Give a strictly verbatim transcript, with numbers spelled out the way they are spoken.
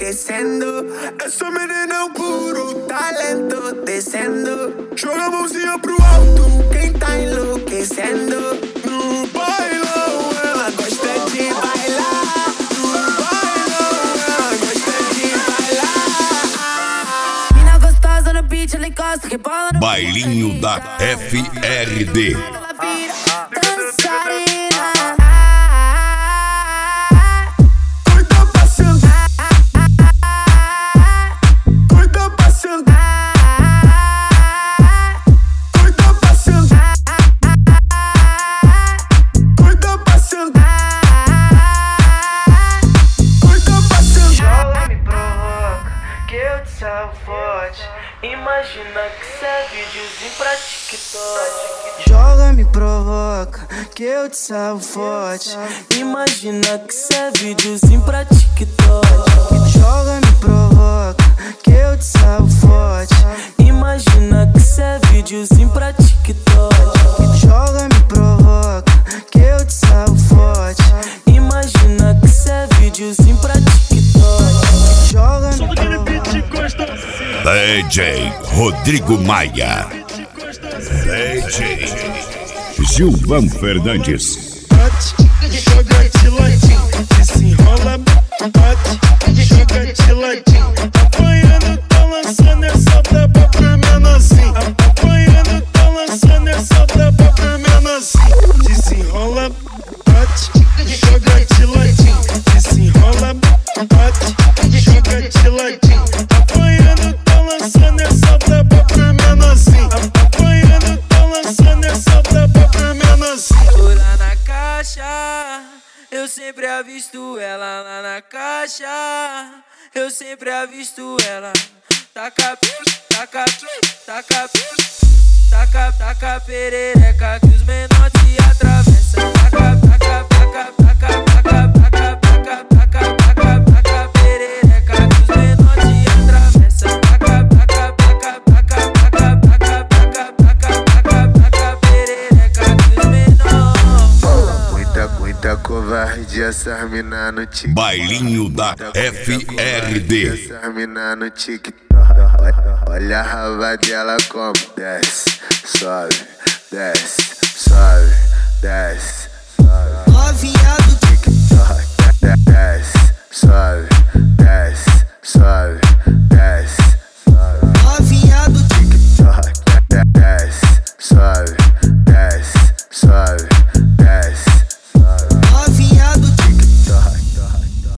descendo. Essa menina é um puro talento, descendo. Joga a mãozinha pro alto, quem tá enlouquecendo. No bailão, ela gosta de bailar. No bailão, ela gosta de bailar. Mina gostosa no beat, ela encosta, rebola no Bailinho da F R D. ela vira dançarina. Corta passando, corta passando, corta passando, corta passando, corta passando. Joga, me provoca, que eu te salvo forte. Imagina que cê é videozinho pra TikTok. Joga, me provoca, que eu te salvo forte. Imagina que cê é videozinho pra TikTok. Joga, me provoca, que eu te salvo forte. Imagina que cê é videozinho pra TikTok. Joga, me provoca, que eu te salvo forte. Imagina que cê é videozinho pra TikTok. Joga, me provoca. D J Rodrigo Maia. D J Gilvan Fernandes. Joga de ladinho, desenrola, bate, joga de ladinho. Apanhando, tá lançando essa tapa pra menorzinho. Apanhando, tá lançando essa tapa pra menorzinho. Desenrola, bate, joga de ladinho. Desenrola, bate, joga de ladinho. Apanhando, tá lançando essa tapa pra menorzinho. Apanhando, tá lançando essa tapa pra menorzinho. Tô lá na caixa, eu sempre avisto ela lá na caixa. Eu sempre avisto ela. Taca, taca, taca, taca, taca perereca que os menores te atravessam. Taca, taca, taca, taca, taca, taca, taca, taca, taca, taca perereca que os menores te atravessam. Taca, taca, taca, taca, taca, taca, taca, taca, taca, taca perereca que os menores. Muita, muita covardia, essas mina no TikTok. Bailinho da F R D. Essas mina no TikTok. Olha a raba dela como desce, sobe, desce, sobe, desce, sobe. Novinha do TikTok, desce, sobe, desce, sobe, desce, sobe. novinha do TikTok, desce, sobe, desce, sobe.